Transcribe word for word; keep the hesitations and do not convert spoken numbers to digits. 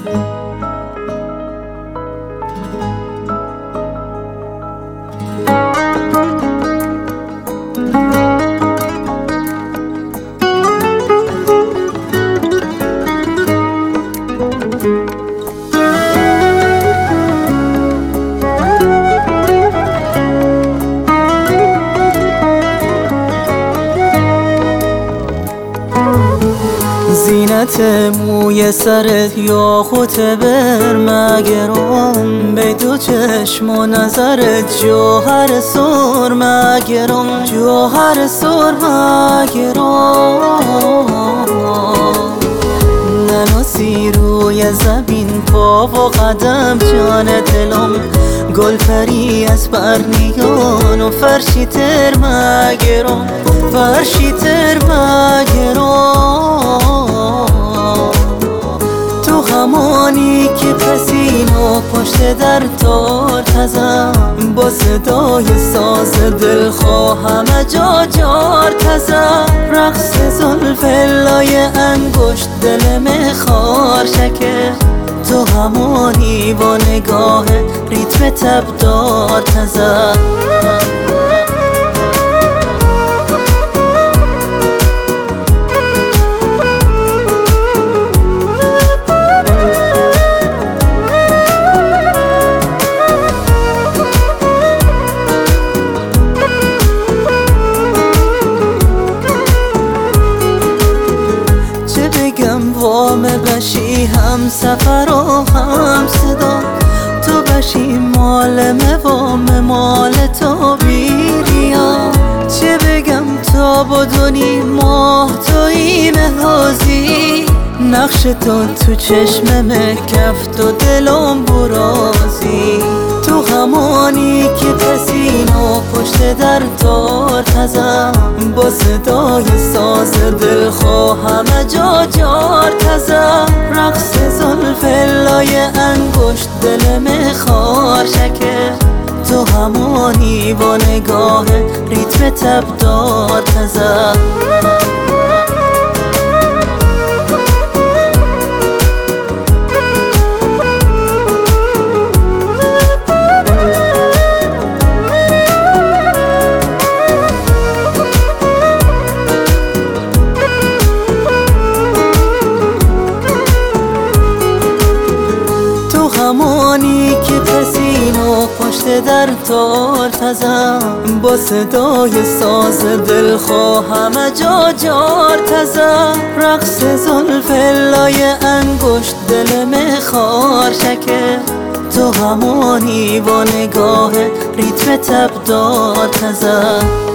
زینت موی سرت یاقوت برمگرم، به دو چشم و نظرت جوهر سرمگرم، جوهر سرمگرم. نناسی روی زمین پا و قدم جان دلم، گل پری از برنیان و فرشی تر مگرم، فرشی تر مگرم. تو همانی که پسین و پشت در تار تزم، با صدای ساز دل خواهم جا جار تزم. رقص زلف لای انگشت دل مخار شکر، تو همانی با نگاه ریتم تبدار تزم. وام بشی هم سفر و هم صدا، تو بشی مال وام مال تو بیریا. چه بگم تا بدونی ماه تویی مهازی، نقش تو تو چشمم کفت و دلم برازی. تو همانی که پسین و پشت در تار تزم، با صدای ساز دل خواهم جا جار تزم. رقص زلف لای انگشت دل مخار شکر، تو همانی با نگاه ریتم تبدار تزم. همانی که پسین و پشت در تار تزم، با صدای ساز دل خواهم جا جار تزم. رقص زلف لای انگشت دل مخار شکر، تو همانی با نگاه ریتم تبدار تزم.